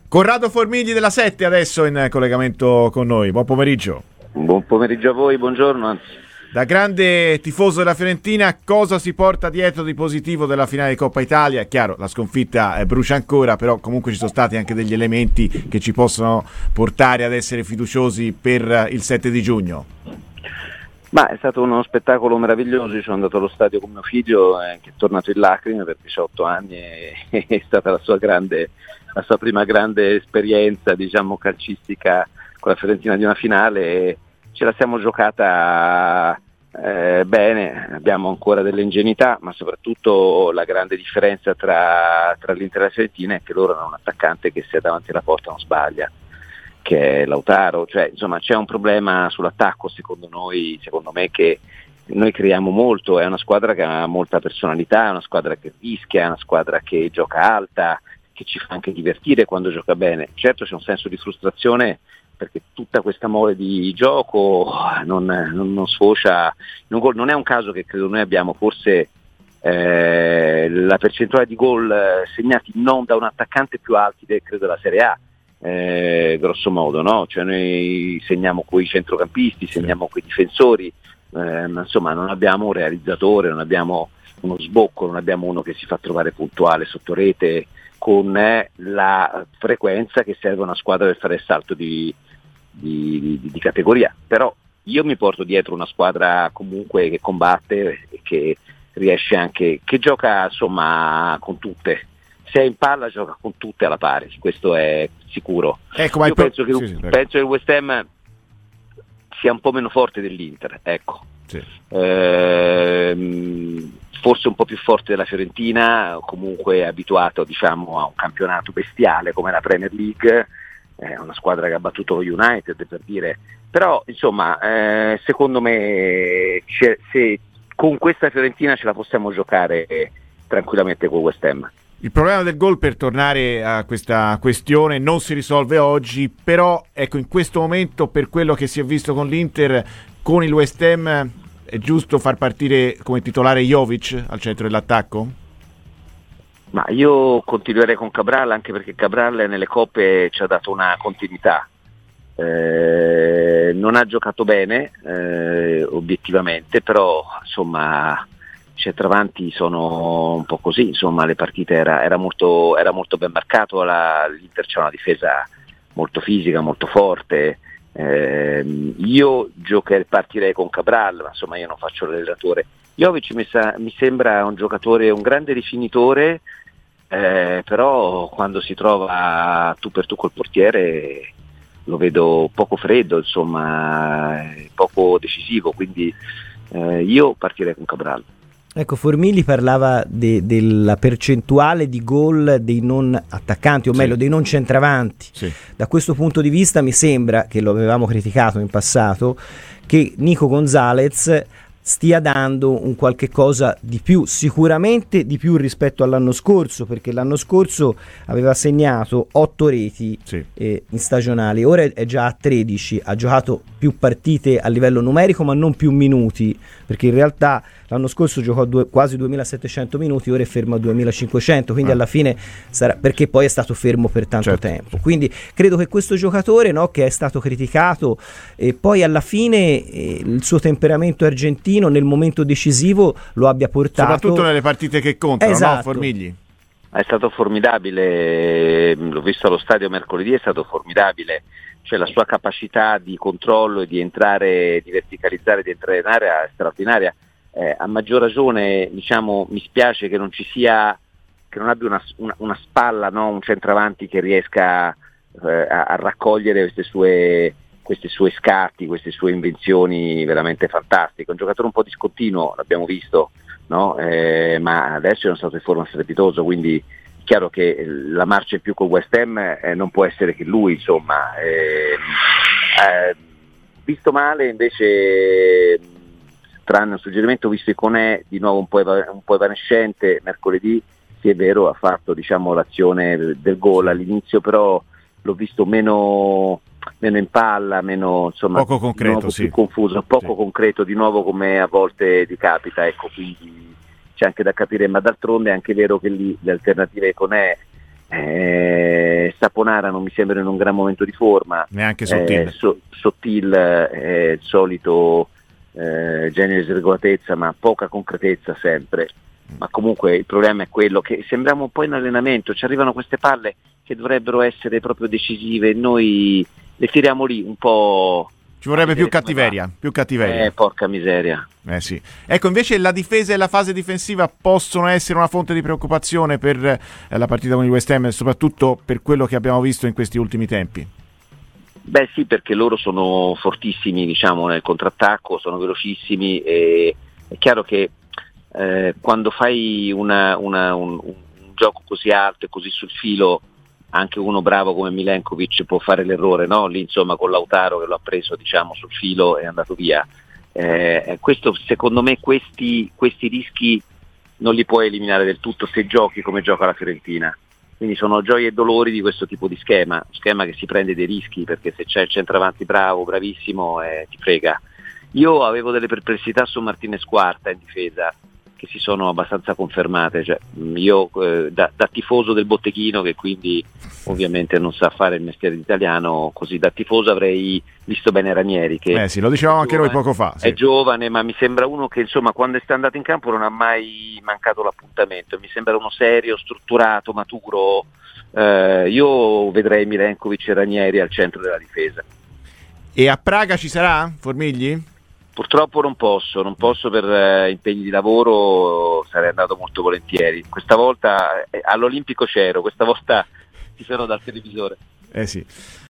Corrado Formigli della 7 adesso in collegamento con noi. Buon pomeriggio. Buon pomeriggio a voi, buongiorno. Da grande tifoso della Fiorentina, cosa si porta dietro di positivo della finale di Coppa Italia? È chiaro, la sconfitta brucia ancora, però comunque ci sono stati anche degli elementi che ci possono portare ad essere fiduciosi per il 7 di giugno. Ma è stato uno spettacolo meraviglioso. Io sono andato allo stadio con mio figlio che è tornato in lacrime per 18 anni e è stata la sua prima grande esperienza, diciamo, calcistica con la Fiorentina di una finale, e ce la siamo giocata bene. Abbiamo ancora delle ingenuità, ma soprattutto la grande differenza tra l'Inter e la Fiorentina è che loro hanno un attaccante che, se è davanti alla porta, non sbaglia, che è Lautaro. Cioè, insomma, c'è un problema sull'attacco, secondo me, che noi creiamo molto. È una squadra che ha molta personalità, è una squadra che rischia, è una squadra che gioca alta, che ci fa anche divertire quando gioca bene. Certo c'è un senso di frustrazione perché tutta questa mole di gioco non sfocia in un gol. Non è un caso che credo noi abbiamo forse la percentuale di gol segnati non da un attaccante più alti credo della Serie A, grosso modo, no? Cioè noi segniamo quei centrocampisti, segniamo quei difensori, ma insomma non abbiamo un realizzatore, non abbiamo uno sbocco, non abbiamo uno che si fa trovare puntuale sotto rete con la frequenza che serve a una squadra per fare il salto di categoria. Però io mi porto dietro una squadra comunque che combatte e che riesce anche, che gioca insomma con tutte. Se è in palla gioca con tutte alla pari, questo è sicuro. Ecco, io penso che il West Ham sia un po' meno forte dell'Inter, ecco. Sì. Forse un po' più forte della Fiorentina, comunque abituato, diciamo, a un campionato bestiale come la Premier League. È una squadra che ha battuto lo United, per dire. Però insomma, secondo me se con questa Fiorentina ce la possiamo giocare tranquillamente con West Ham. Il problema del gol, per tornare a questa questione, non si risolve oggi, però ecco, in questo momento, per quello che si è visto con l'Inter, con il West Ham, è giusto far partire come titolare Jovic al centro dell'attacco? Ma io continuerei con Cabral, anche perché Cabral nelle coppe ci ha dato una continuità. Non ha giocato bene obiettivamente, però insomma centravanti sono un po' così, insomma le partite era molto ben marcato, l'Inter c'ha una difesa molto fisica, molto forte. Io partirei con Cabral, ma insomma io non faccio l'allenatore. Jovic mi sembra un giocatore, un grande rifinitore, però quando si trova tu per tu col portiere lo vedo poco freddo, insomma poco decisivo, quindi io partirei con Cabral. Ecco, Formigli parlava della percentuale di gol dei non attaccanti, o meglio dei non centravanti. Sì. Da questo punto di vista mi sembra, che lo avevamo criticato in passato, che Nico Gonzalez stia dando un qualche cosa di più, sicuramente di più rispetto all'anno scorso, perché l'anno scorso aveva segnato 8 reti in stagionali, ora è già a 13, ha giocato più partite a livello numerico ma non più minuti, perché in realtà l'anno scorso giocò quasi 2700 minuti, ora è fermo a 2500, quindi alla fine sarà, perché poi è stato fermo per tanto tempo. Quindi credo che questo giocatore, no, che è stato criticato, poi alla fine il suo temperamento argentino nel momento decisivo lo abbia portato, soprattutto nelle partite che contano, esatto. No, Formigli? È stato formidabile, l'ho visto allo stadio mercoledì, è stato formidabile. Cioè la sua capacità di controllo e di entrare, di verticalizzare, di entrare in area è straordinaria. A maggior ragione, diciamo, mi spiace che non ci sia, che non abbia una spalla, no? Un centravanti che riesca a raccogliere queste sue scatti, queste sue invenzioni veramente fantastiche. Un giocatore un po' discontinuo, l'abbiamo visto, no? Ma adesso è stato in forma strepitoso, quindi è chiaro che la marcia in più con West Ham non può essere che lui, insomma. Visto male invece, tranne un suggerimento, visto Iconè di nuovo un po' evanescente mercoledì, sì è vero, ha fatto, diciamo, l'azione del gol all'inizio, però l'ho visto meno in palla, meno, insomma, poco concreto, più confuso, poco concreto, di nuovo, come a volte ti capita, ecco, quindi c'è anche da capire, ma d'altronde è anche vero che lì le alternative Iconè Saponara non mi sembra in un gran momento di forma, neanche Sottil. Sottil il solito genere di sregolatezza, ma poca concretezza sempre. Ma comunque il problema è quello che sembriamo un po' in allenamento, ci arrivano queste palle che dovrebbero essere proprio decisive, noi le tiriamo lì un po'. Ci vorrebbe più cattiveria, più cattiveria. Porca miseria. Sì. Ecco, invece la difesa e la fase difensiva possono essere una fonte di preoccupazione per la partita con il West Ham, soprattutto per quello che abbiamo visto in questi ultimi tempi. Beh sì, perché loro sono fortissimi, diciamo, nel contrattacco, sono velocissimi e è chiaro che quando fai un gioco così alto e così sul filo, anche uno bravo come Milenkovic può fare l'errore, no? Lì insomma con Lautaro che lo ha preso, diciamo, sul filo e è andato via. Questo, secondo me questi rischi non li puoi eliminare del tutto se giochi come gioca la Fiorentina. Quindi sono gioie e dolori di questo tipo di schema che si prende dei rischi, perché se c'è il centravanti bravo, bravissimo, ti frega. Io avevo delle perplessità su Martinez Quarta in difesa, che si sono abbastanza confermate, cioè, io da tifoso del botteghino, che quindi ovviamente non sa fare il mestiere italiano, così da tifoso avrei visto bene Ranieri, che sì, lo dicevamo anche noi poco fa, sì. È giovane, ma mi sembra uno che insomma quando è andato in campo non ha mai mancato l'appuntamento, mi sembra uno serio, strutturato, maturo. Io vedrei Milenkovic e Ranieri al centro della difesa. E a Praga ci sarà Formigli? Purtroppo non posso per impegni di lavoro, sarei andato molto volentieri. Questa volta all'Olimpico c'ero, questa volta ti sarò dal televisore. Sì.